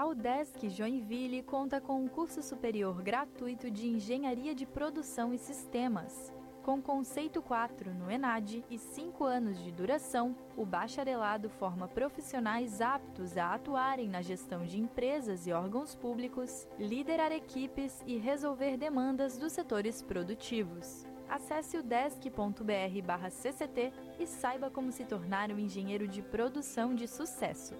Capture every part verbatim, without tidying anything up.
A UDESC Joinville conta com um curso superior gratuito de Engenharia de Produção e Sistemas. Com conceito quatro no ENAD e cinco anos de duração, o bacharelado forma profissionais aptos a atuarem na gestão de empresas e órgãos públicos, liderar equipes e resolver demandas dos setores produtivos. Acesse udesc ponto br barra C C T e saiba como se tornar um engenheiro de produção de sucesso.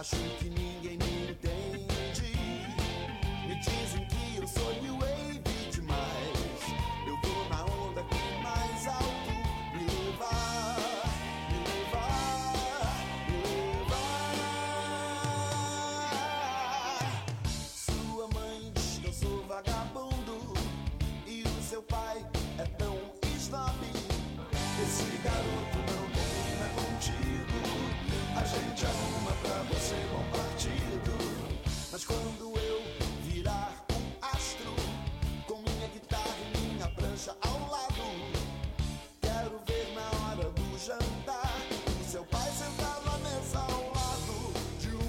Acho que ninguém me entende. Me dizem que eu sou new wave demais. Eu vou na onda que mais alto me levar, me levar, me levar. Sua mãe diz que eu sou vagabundo e o seu pai é tão snob. Esse garoto não combina contigo. A gente arruma pra você bom partido. Mas quando eu virar um astro, com minha guitarra e minha prancha ao lado, quero ver na hora do jantar o seu pai sentado à mesa ao lado de um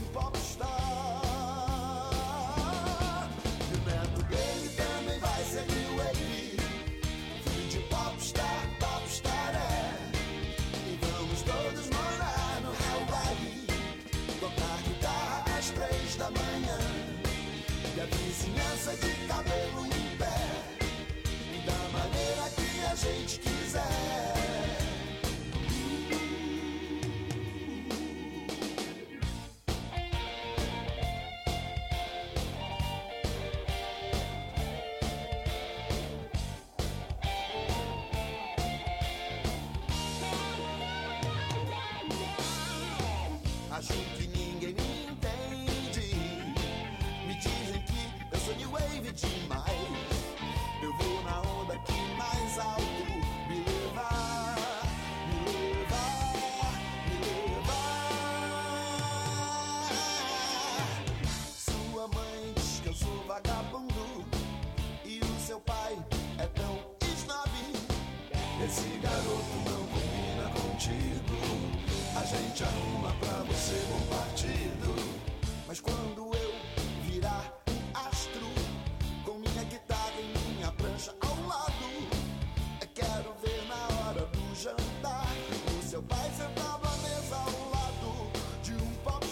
popstar. E o neto dele também vai ser new wave, filho de popstar, popstar é. E vamos todos morar no Hawaii, tocar guitarra às três da manhã, e a vizinhança de cabelo em pé, e da maneira que a gente quiser. Acho que ninguém me entende. Me dizem que eu sou new wave demais. Eu vou na onda que mais alto me levar, me levar, me levar. Sua mãe diz que eu sou vagabundo e o seu pai é tão snob. Esse garoto não combina contigo. A gente arruma pra você bom partido. Mas quando eu virar um astro, com minha guitarra e minha prancha ao lado, eu quero ver na hora do jantar o seu pai sentado à mesa ao lado de um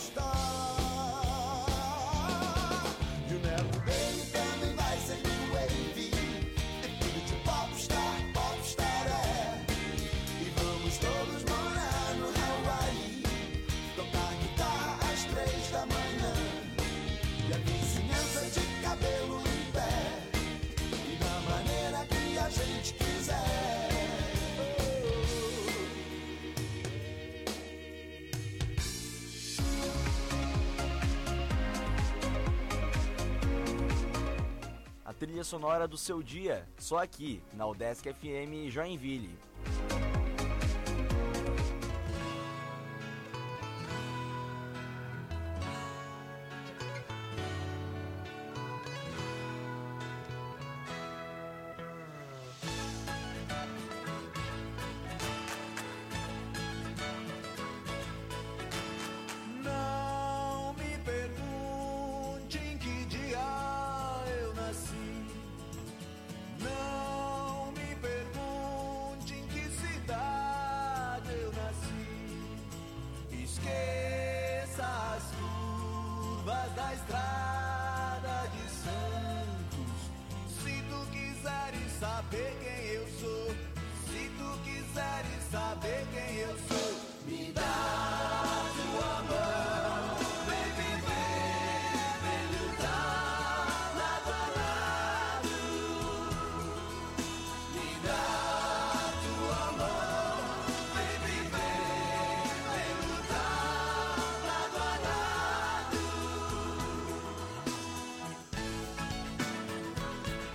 popstar. E o neto dele também vai ser new wave, é filho de popstar, popstar é. E vamos todos morar no Hawaii, tocar guitarra às três da manhã, e a vizinhança de cabelo em pé, e da maneira que a gente quiser. A trilha sonora do seu dia, só aqui, na Udesc F M Joinville. Não me pergunte em que dia eu nasci. Não me pergunte em que cidade eu nasci. Esqueça as curvas da estrada de Santos. Se tu quiseres saber quem eu sou, se tu quiseres saber quem eu sou, me dá tua mão, vem viver, vem lutar lado a lado. Me dá tua mão, vem viver, vem lutar lado a lado.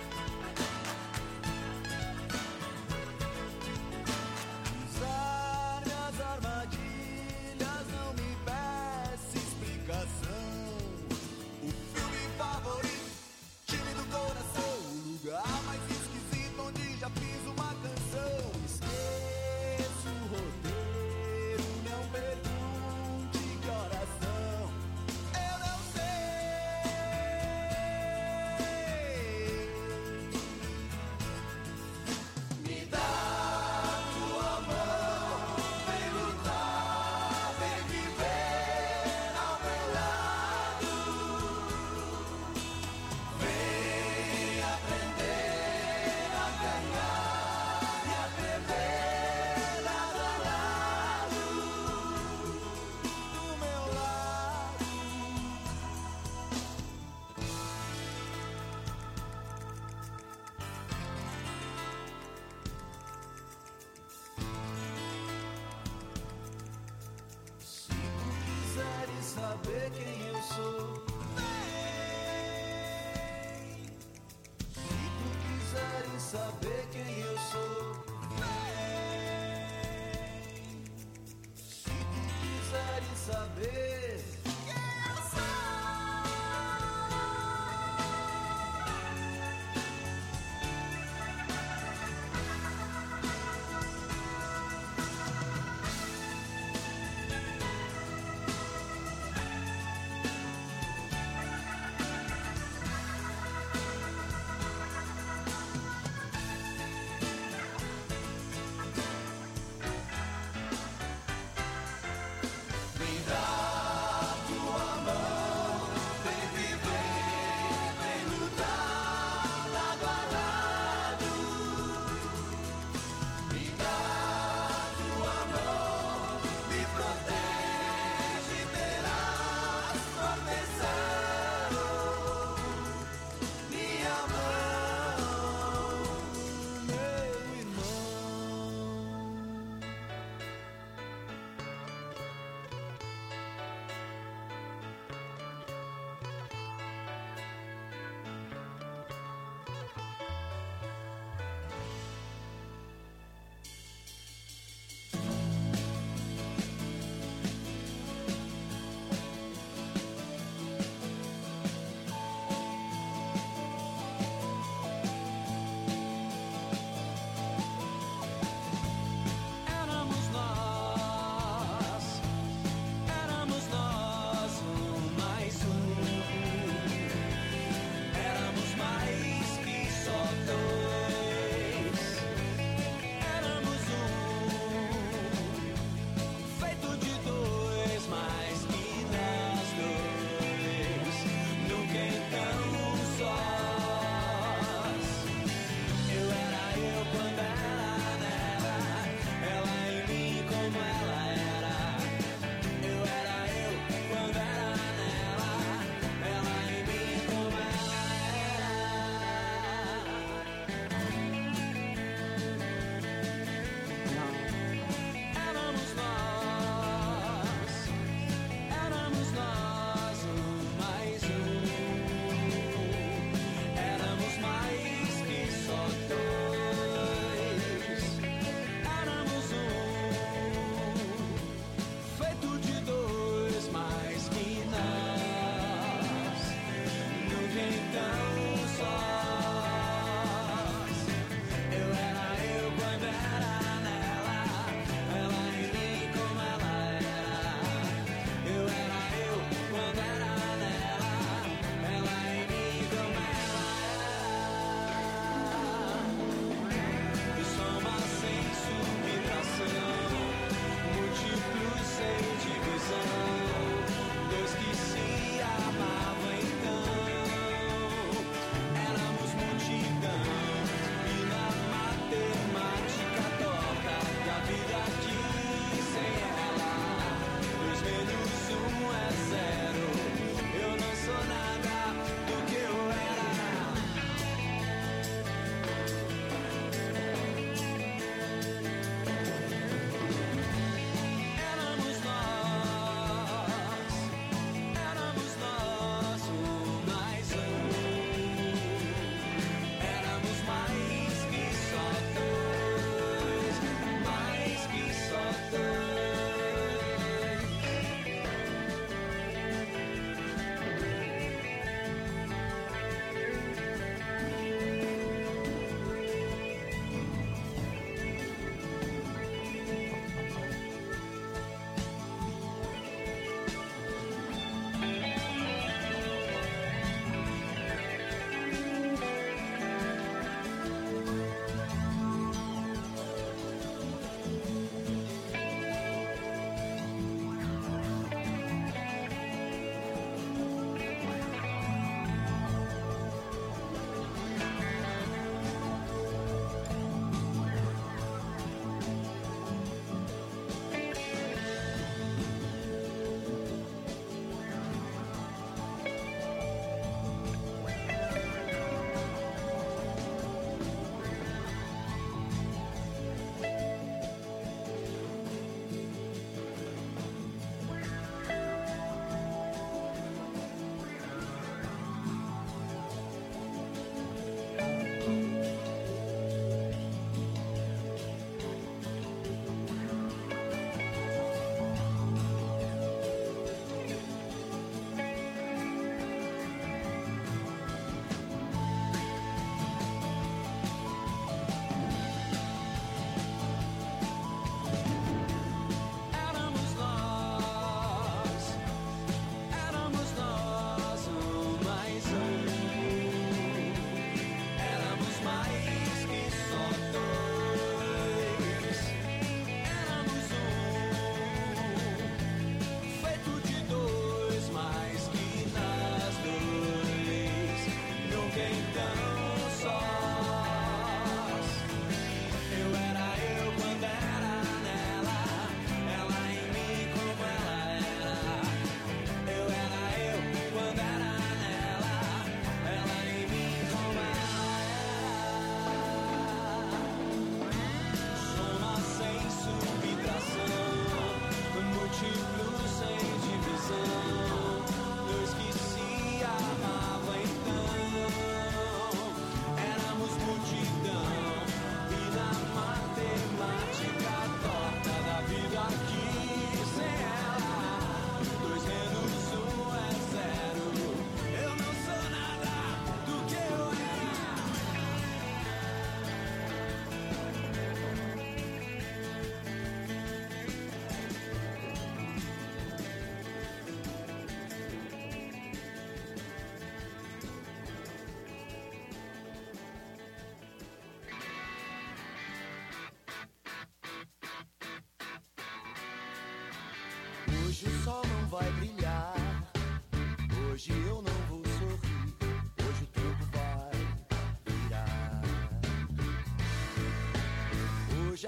Pisar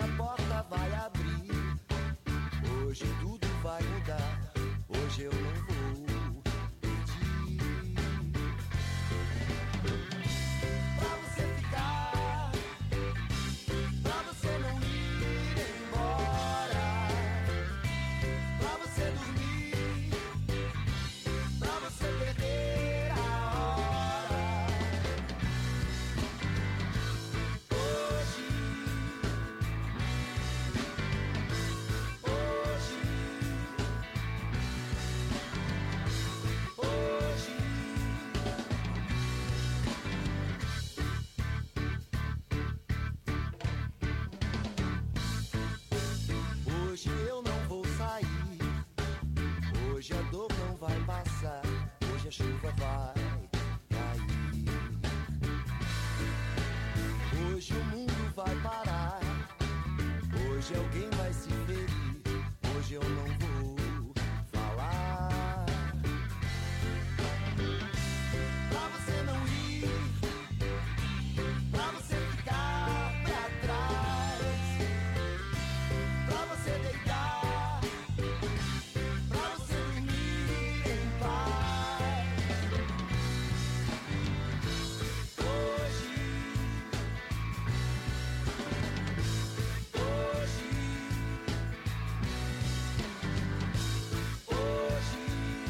a porta vai abrir. Hoje tudo vai mudar. Hoje eu não vou pedir pra você ficar, pra você não ir embora, pra você dormir, pra você perder a hora. Hoje, hoje, hoje. Hoje eu não vou sair. Hoje a dor não vai passar. Hoje a chuva vai cair. Hoje o mundo vai parar. Hoje alguém vai se ferir. Hoje eu não vou falar. Pra você não ir, pra você ficar pra trás, pra você deitar, pra você dormir em paz. Hoje, hoje, hoje.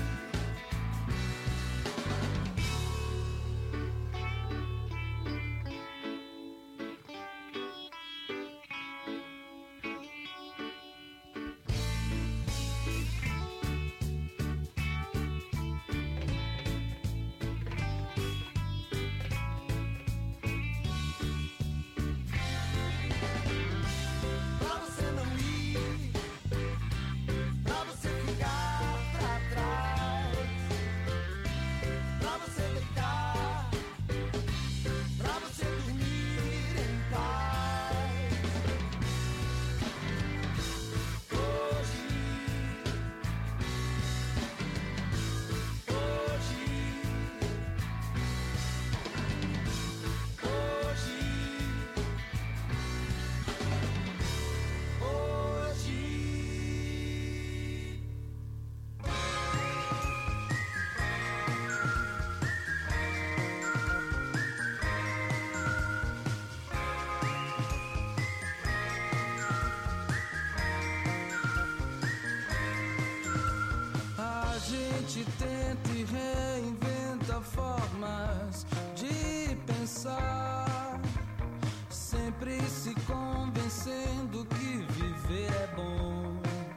Pra você não ir, pra você ficar pra trás, pra você deitar, pra você dormir em paz. Hoje, hoje, hoje, hoje. A gente tenta e reinventa formas de pensar, sempre se convencendo que viver é bom.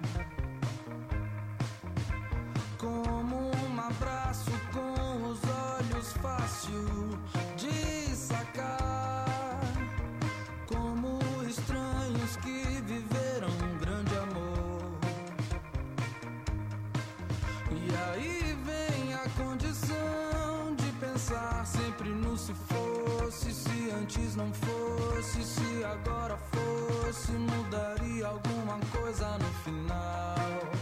Como um abraço com os olhos fácil de sacar, como estranhos que viveram um grande amor. E aí vem a condição de pensar sempre no se fosse, se antes não fosse, se agora fosse, mudaria alguma coisa no final.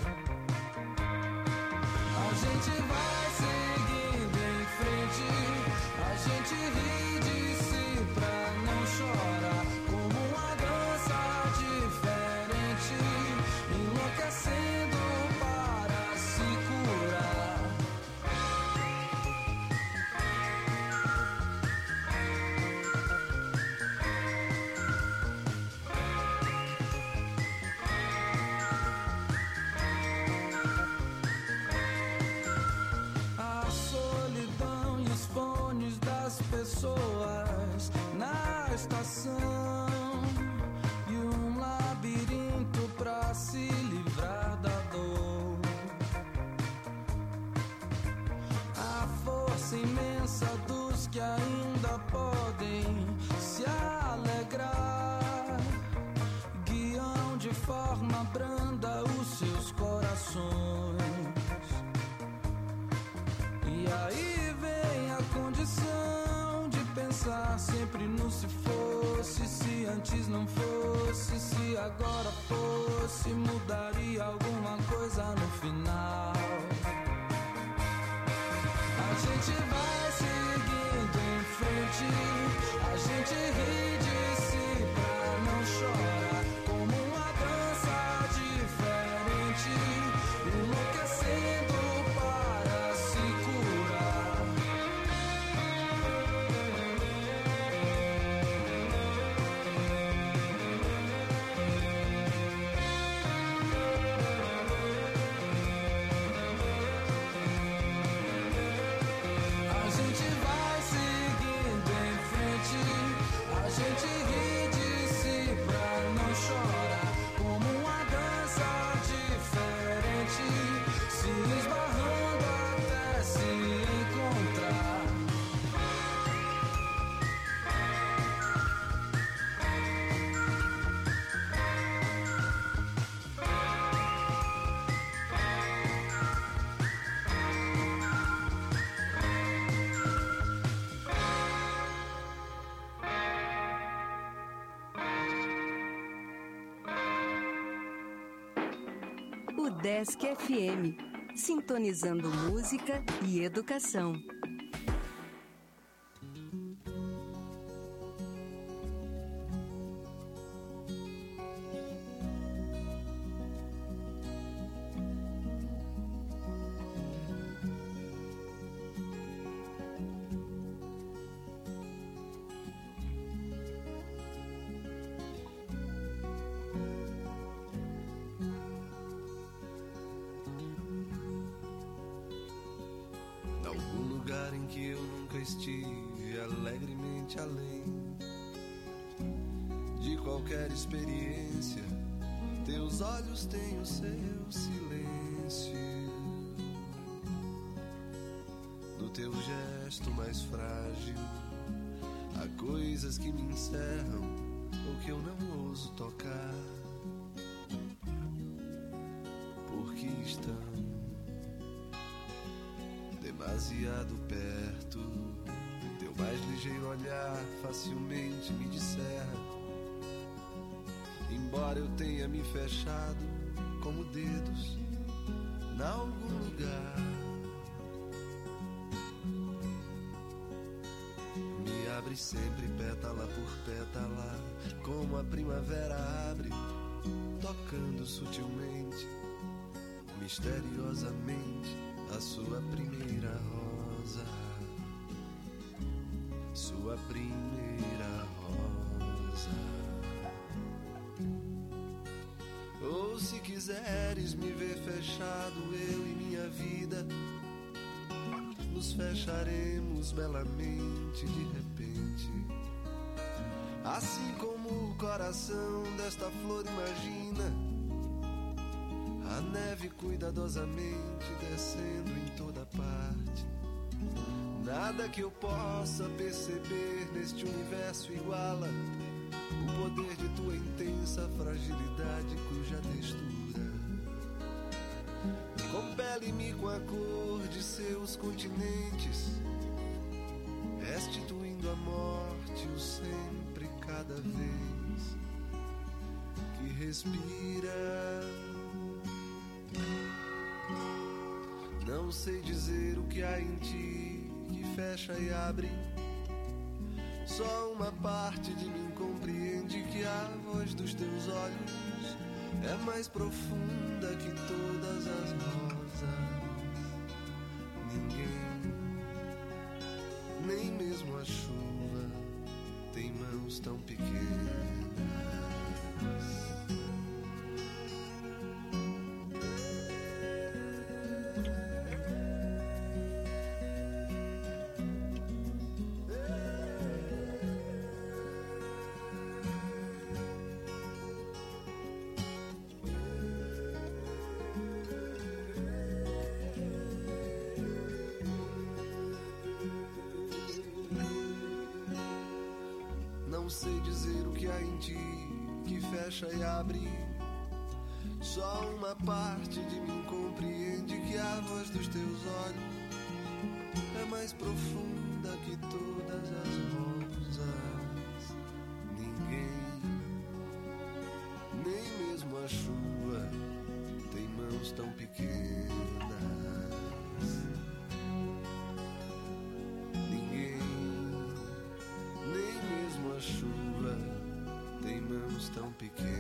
A gente vai seguindo em frente, a gente ri de si pra não chorar, como uma dança diferente, enlouquecendo para se curar. A solidão e os fones das pessoas na estação, e um labirinto pra se livrar da dor. A força imensa dos que ainda podem se alegrar, guiam de forma branda os seus corações. E aí vem a condição de pensar sempre no se fosse, se antes não fosse, se agora fosse, mudaria alguma coisa no final. A gente vai seguindo em frente, a gente ri de si pra não chorar. Udesc F M, sintonizando música e educação. Estive alegremente além de qualquer experiência. Teus olhos têm o seu silêncio. No teu gesto mais frágil há coisas que me encerram ou que eu não ouso tocar, porque estão demasiado perto. Teu mais ligeiro olhar facilmente me disserra, embora eu tenha me fechado como dedos em algum lugar. Me abre sempre pétala por pétala, como a primavera abre, tocando sutilmente, misteriosamente, a sua primeira rosa. Sua primeira rosa. Ou se quiseres me ver fechado, eu e minha vida nos fecharemos belamente de repente. Assim como o coração desta flor imagina a neve cuidadosamente descendo em toda parte. Nada que eu possa perceber neste universo iguala o poder de tua intensa fragilidade, cuja textura compele-me com a cor de seus continentes, restituindo à morte o sempre cada vez que respira. Não sei dizer o que há em ti que fecha e abre, só uma parte de mim compreende que a voz dos teus olhos é mais profunda que todas as rosas. Ninguém, nem mesmo a chuva, tem mãos tão pequenas. Não sei dizer o que há em ti que fecha e abre, só uma parte de mim compreende que a voz dos teus olhos é mais profunda que todas as rosas. Ninguém, nem mesmo a chuva, tem mãos tão pequenas. A chuva tem mãos tão pequenas.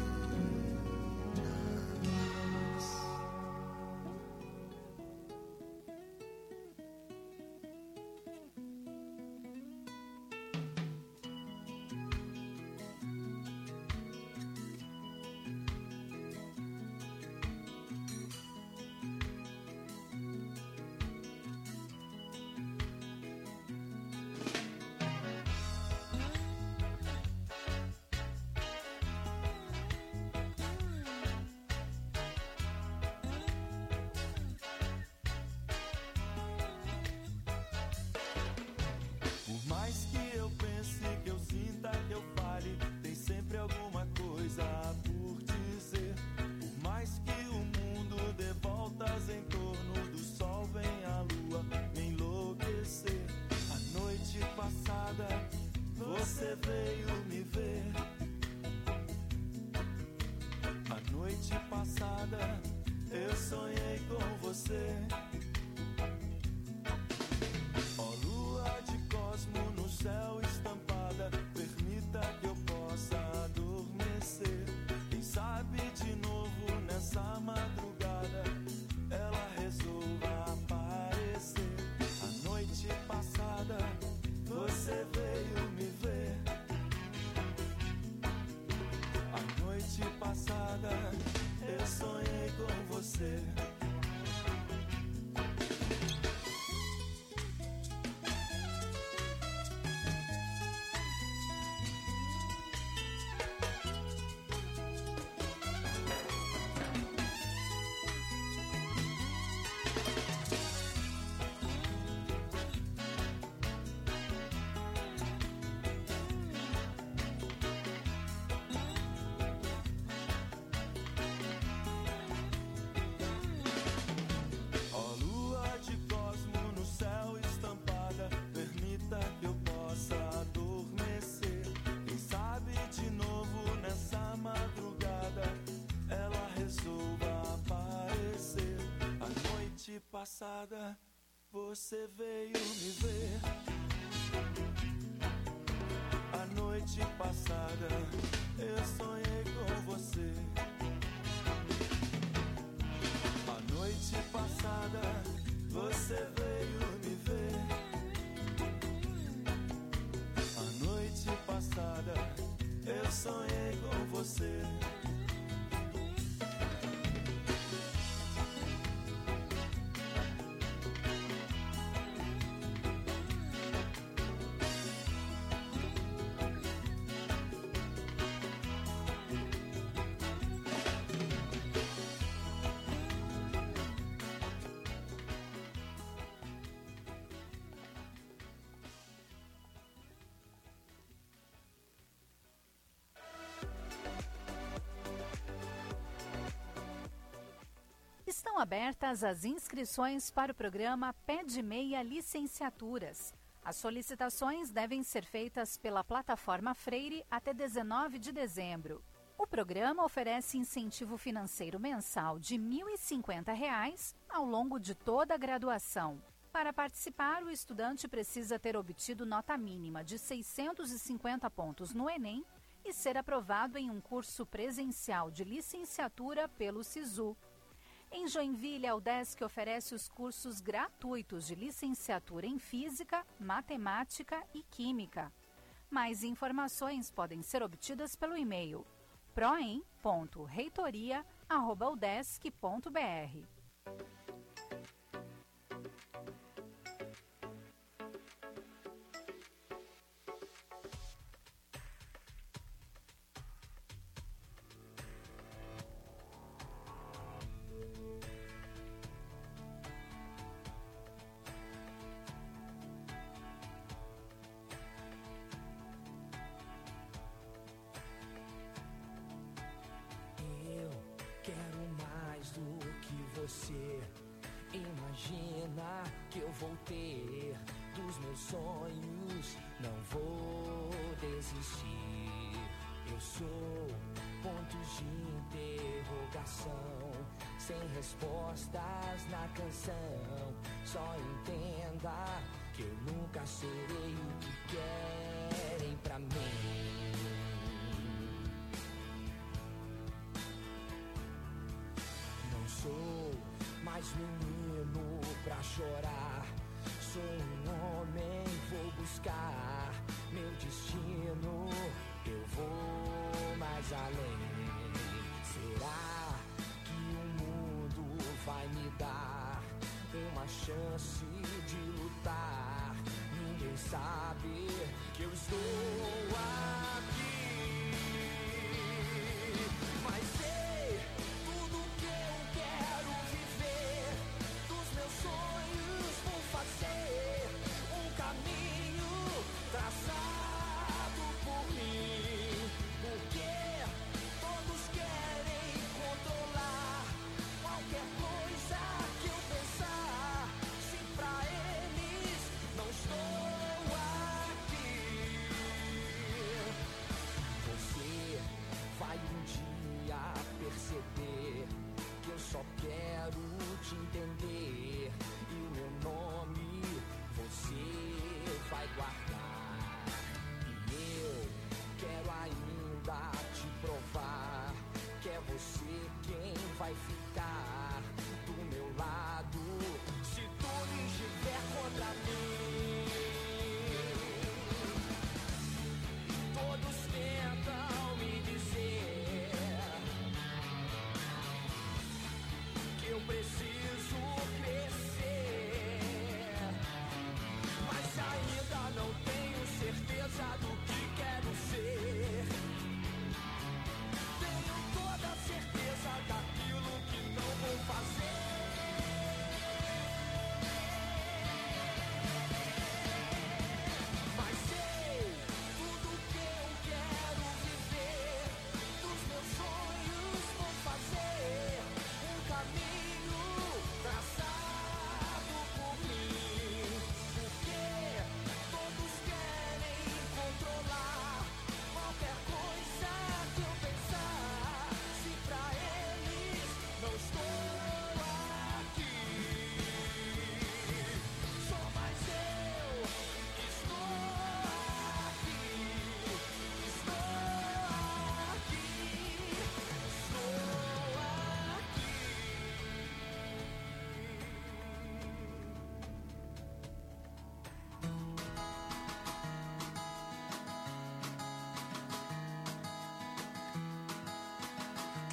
Você veio me ver. A noite passada eu sonhei com você. Ó lua de cosmo no céu estampada, permita que eu possa adormecer. Quem sabe de novo nessa madrugada ela resolva aparecer. A noite passada você veio me ver. A noite passada eu sonhei com você. Passada, você veio me ver. A noite passada, eu sonhei com você. A noite passada, você veio me ver. A noite passada, eu sonhei com você. Estão abertas as inscrições para o programa Pé de Meia Licenciaturas. As solicitações devem ser feitas pela plataforma Freire até dezenove de dezembro. O programa oferece incentivo financeiro mensal de mil e cinquenta reais ao longo de toda a graduação. Para participar, o estudante precisa ter obtido nota mínima de seiscentos e cinquenta pontos no Enem e ser aprovado em um curso presencial de licenciatura pelo SISU. Em Joinville, a UDESC oferece os cursos gratuitos de licenciatura em Física, Matemática e Química. Mais informações podem ser obtidas pelo e-mail proem ponto reitoria arroba udesc ponto br. Você imagina que eu vou ter dos meus sonhos, não vou desistir. Eu sou pontos de interrogação, sem respostas na canção. Só entenda que eu nunca serei o que querem pra mim. Sou mais menino pra chorar. Sou um homem, vou buscar meu destino. Eu vou mais além. Será que o mundo vai me dar uma chance de lutar? Ninguém sabe que eu estou aqui. Mas sei tudo que eu quero viver. Dos meus sonhos vou fazer um caminho traçado por mim. Porque todos querem controlar qualquer coisa que eu pensar. Se pra eles não estou aqui,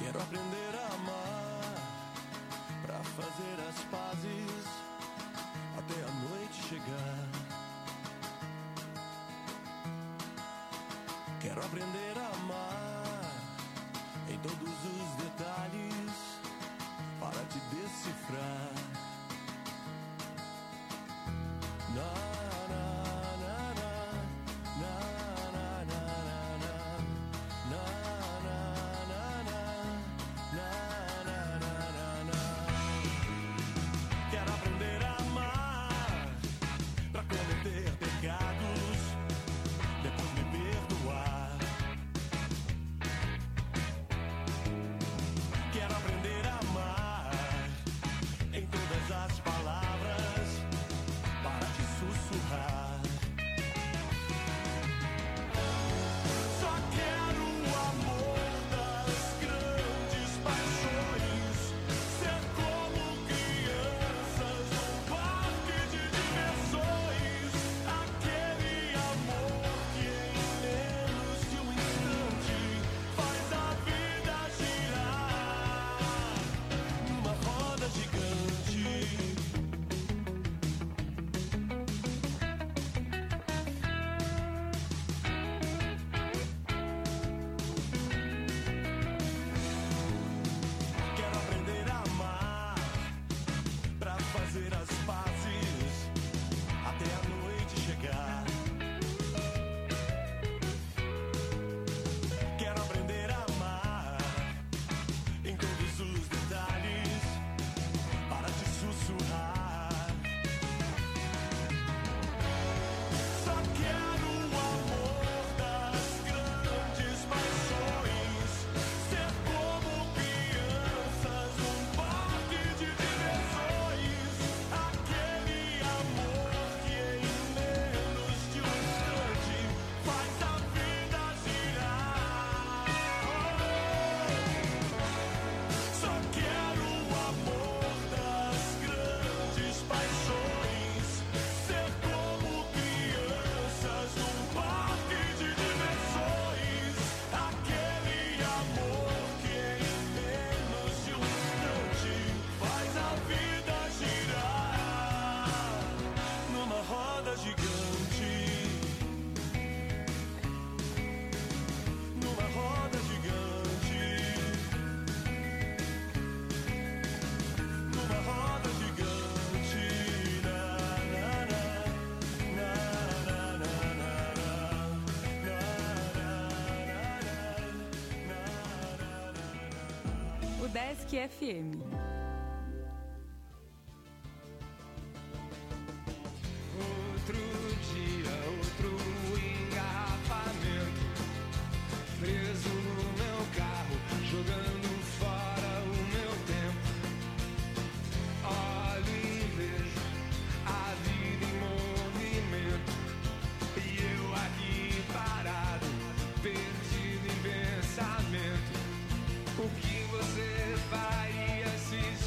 Quero aprender a amar, pra fazer as pazes até a noite chegar. Quero aprender a amar em todos os detalhes para te decifrar. Na, na, na, na, na, na, na, na, na, na, na, na, na, na. Quero aprender a amar pra cometer pecados, depois me perdoar. Quero aprender a amar em todas as palavras para te sussurrar. Só quero o amor das grandes paixões, ser como crianças num parque de diversões. Aquele amor que em menos de um instante faz a vida girar numa roda gigante. Quero aprender a amar pra fazer as pazes até a noite chegar. Quero aprender a amar em todos os detalhes para te sussurrar. Só quero o amor das grandes paixões, ser como crianças num parque de diversões. Aquele amor que em menos de um instante faz a vida girar. Só quero o amor das grandes paixões, ser como crianças num parque de diversões. Aquele amor que em menos de um instante faz a vida girar numa roda gigante. Numa roda gigante. Numa roda gigante. Na, na, na, na, na, na, na, na. O Desk F M. Outro dia, outro engarrafamento, preso no meu carro, jogando fora o meu tempo. Olho e vejo a vida em movimento, e eu aqui parado, perdido em pensamento. O que você faria se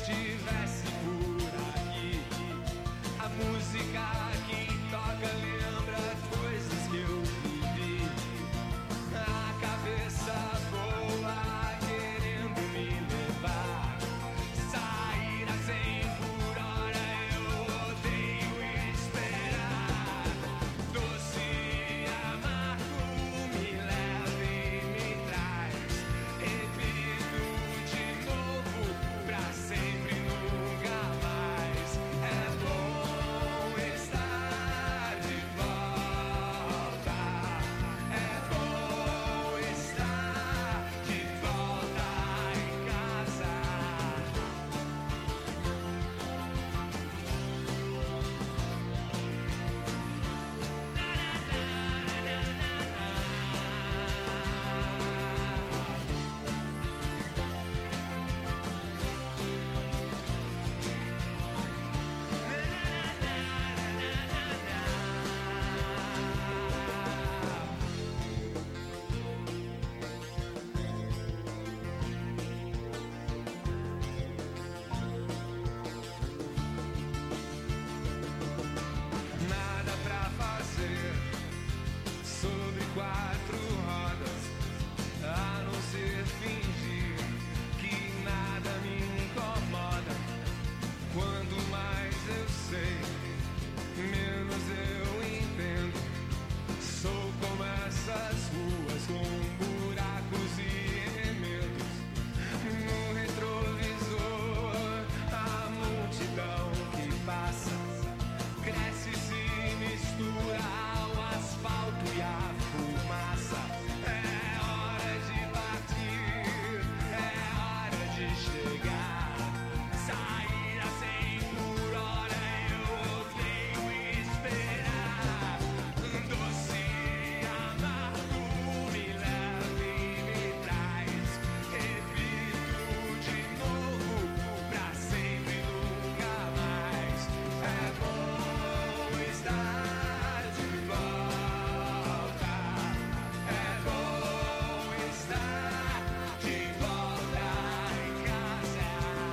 Sou como essas ruas com buracos e remendos. No retrovisor, a multidão que passa cresce e se mistura ao asfalto e à fumaça. É hora de partir, é hora de chegar. Sair a cem por hora, eu odeio esperar. Doce e amargo me leva e me traz. Repito de novo, pra sempre e nunca mais. É bom estar de volta. É bom estar de volta em casa.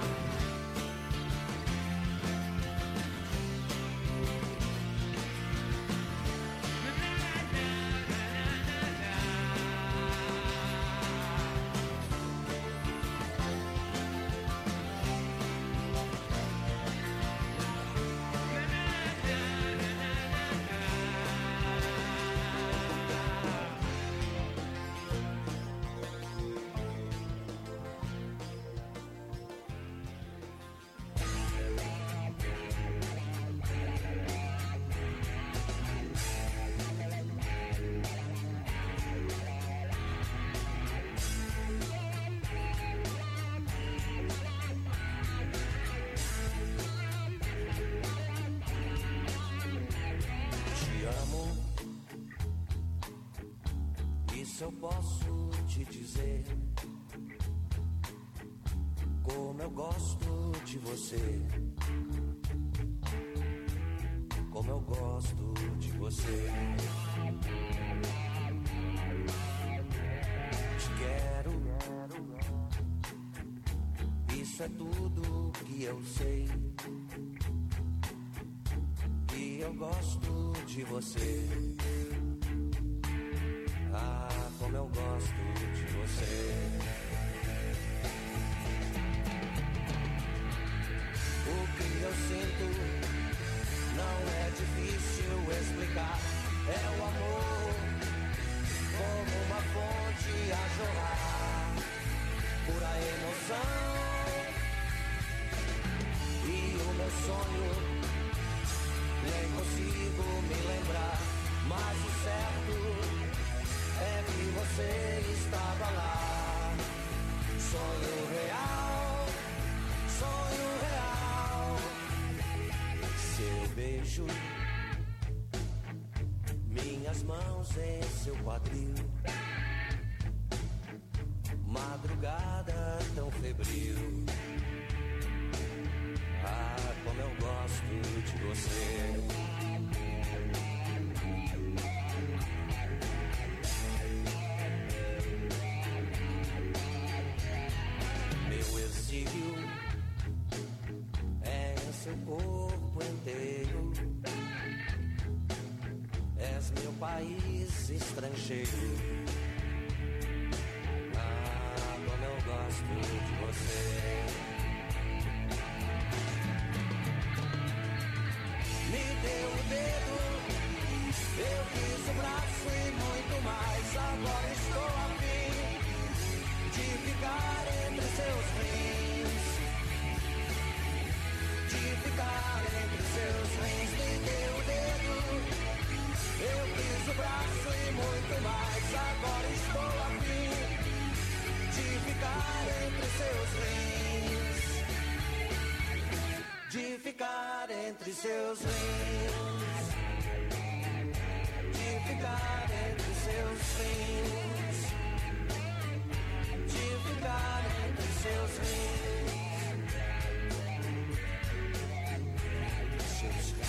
Te amo, isso eu posso te dizer. Como eu gosto de você, como eu gosto de você. Te quero, isso é tudo que eu sei. E eu gosto de você. Ah, como eu gosto de você. O que eu sinto não é difícil explicar. É o amor como uma fonte a jorrar, pura emoção. E o meu sonho nem consigo me lembrar, mas o certo é que você estava lá. Sonho real, sonho real. Seu beijo, minhas mãos em seu quadril. Madrugada tão febril. Ah, como eu gosto de você. Meu exílio é em seu corpo inteiro. És meu país estrangeiro. Ah, como eu gosto de você. Me deu o dedo, eu quis o braço e muito mais. Agora estou a fim de ficar entre seus rins. De ficar entre seus rins. Me deu o dedo, eu quis o braço e muito mais. Agora estou a fim de ficar entre seus rins. De ficar entre seus rins. De ficar entre seus rins. De ficar entre seus rins. Entre seus rins.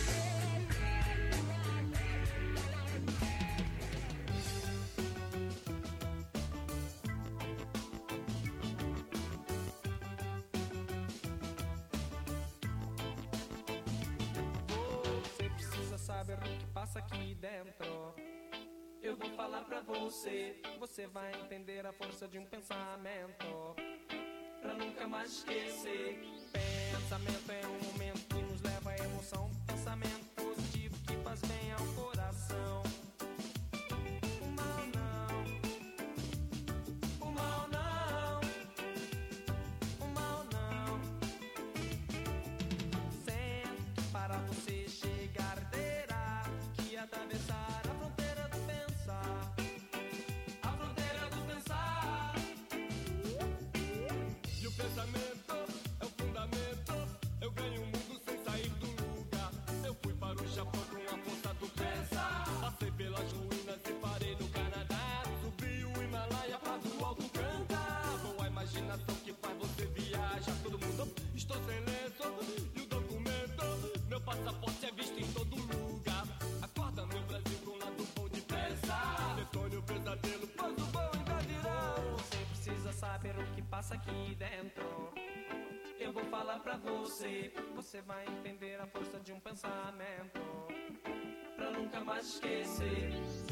Saber o que passa aqui dentro. Eu vou falar pra você, você vai entender a força de um pensamento, pra nunca mais esquecer. Pensamento é um momento que nos leva à emoção. Pensamento positivo que faz bem ao coração. passa aqui dentro. Eu vou falar pra você, você vai entender a força de um pensamento, pra nunca mais esquecer.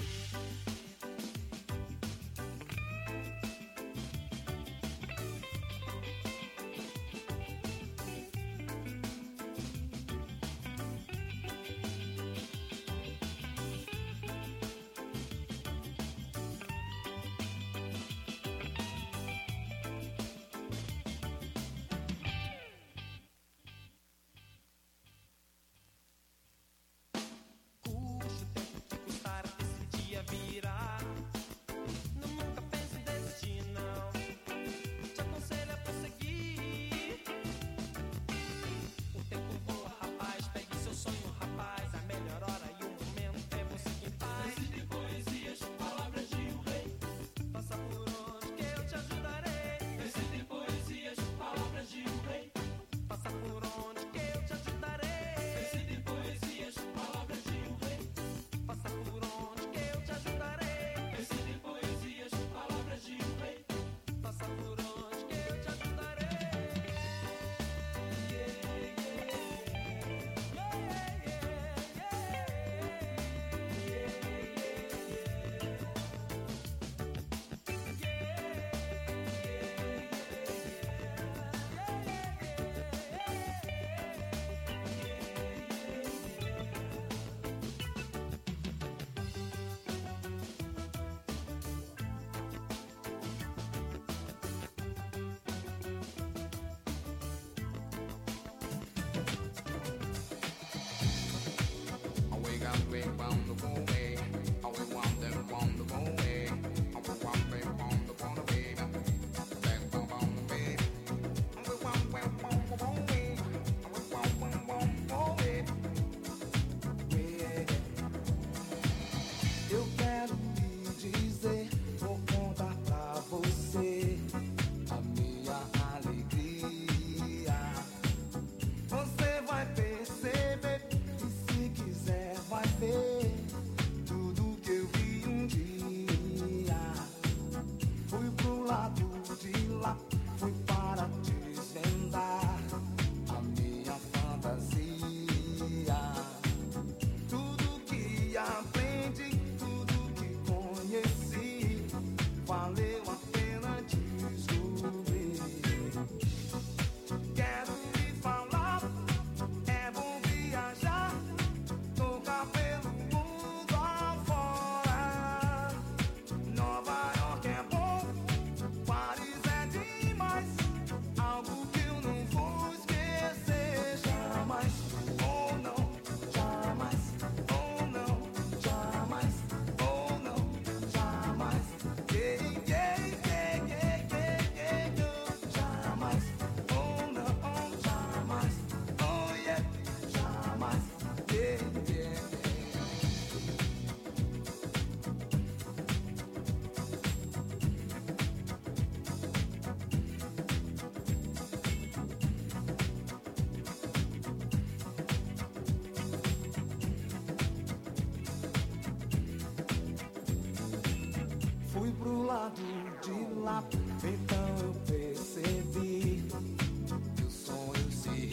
Fui pro lado de lá, então eu percebi que o sonho se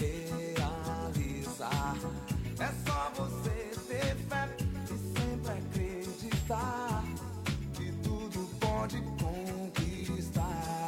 realizar é só você ter fé e sempre acreditar que tudo pode conquistar.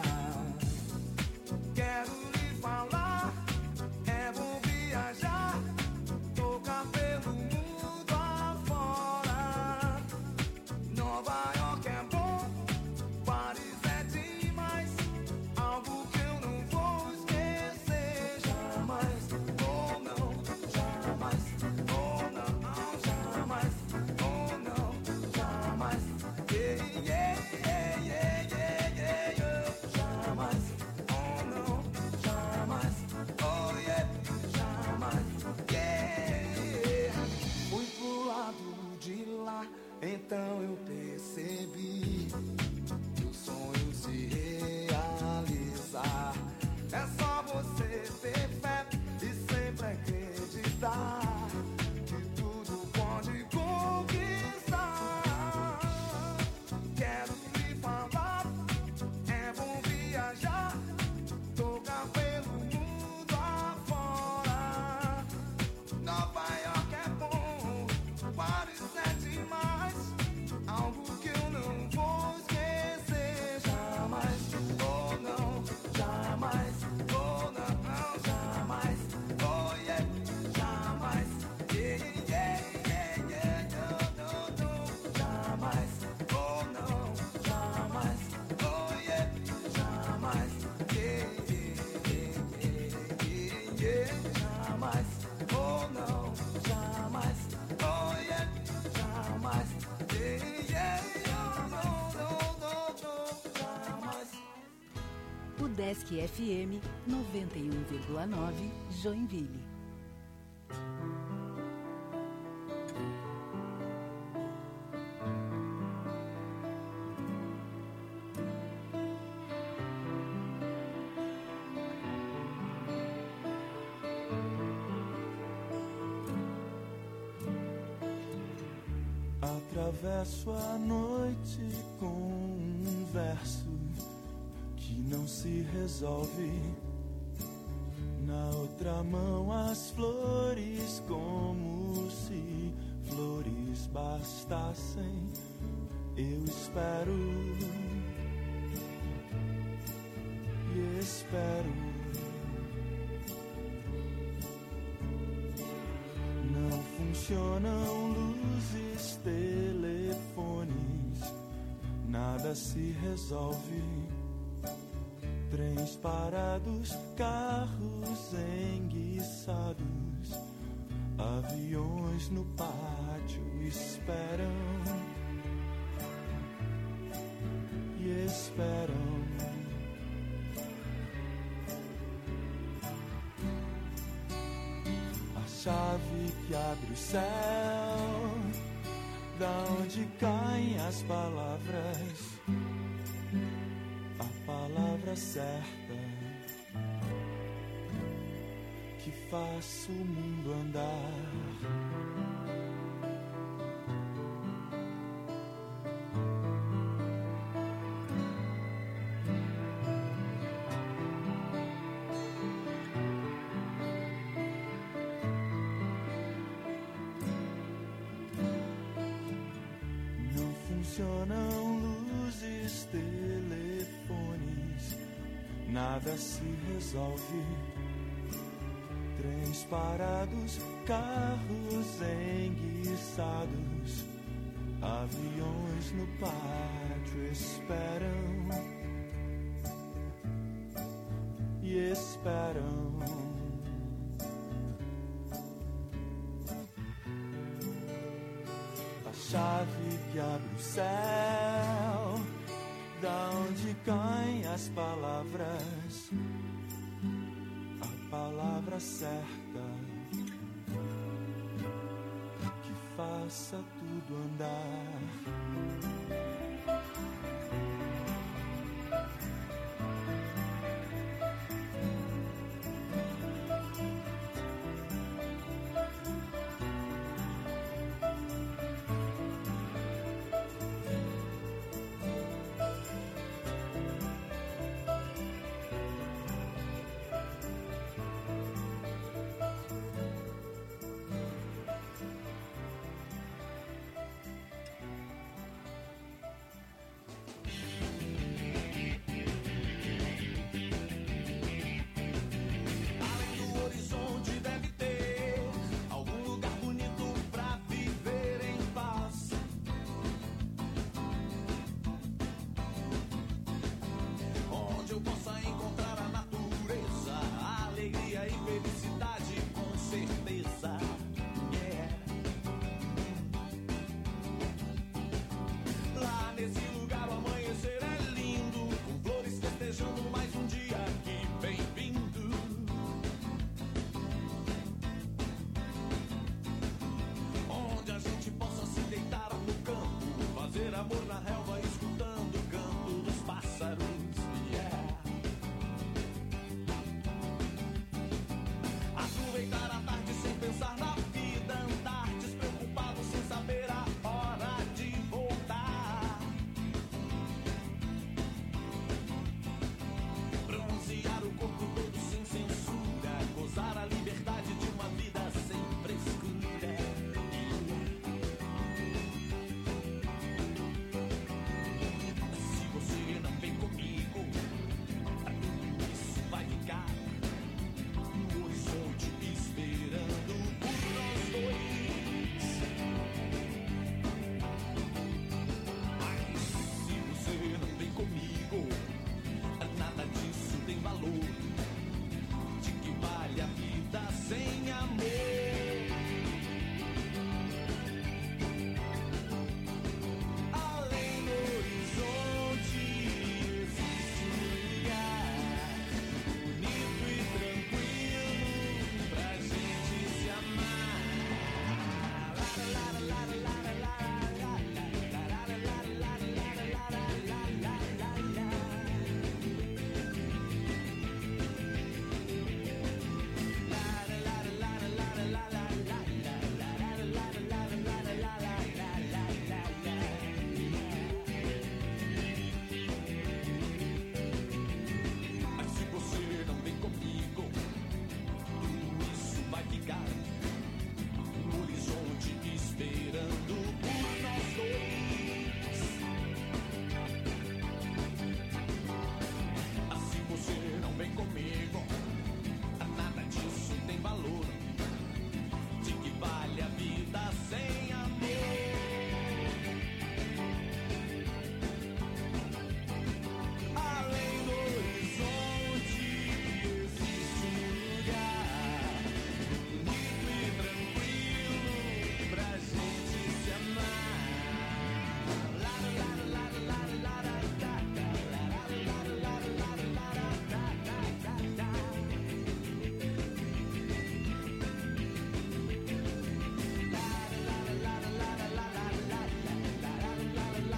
Quero lhe falar, é bom viajar, tocar pelo mundo afora. Nova York é bom, Paris é demais, algo que eu não vou esquecer jamais. Oh não, jamais, oh não, jamais, oh não, jamais. Yeah, yeah, yeah, yeah, yeah, yeah, yeah. Jamais, oh não, jamais, oh yeah, jamais, yeah. Fui pro lado de lá, então eu percebi que o sonho se realizar é só você ter fé e sempre acreditar que tudo pode conquistar. Quero lhe falar, é bom viajar, Udesc F M noventa e um vírgula nove, Joinville. Atravesso a noite com um verso que não se resolve. Na outra mão as flores, como se flores bastassem. Eu espero e espero. Não funcionam luzes, telefones, nada se resolve. Trens parados, carros enguiçados, aviões no pátio esperam e esperam. A chave que abre o céu, da onde caem as palavras, a palavra certa que faz o mundo andar. Funcionam luzes, telefones, nada se resolve. Trens parados, carros enguiçados, aviões no pátio esperam e esperam. Chave que abre o céu, da onde caem as palavras, a palavra certa que faça tudo andar.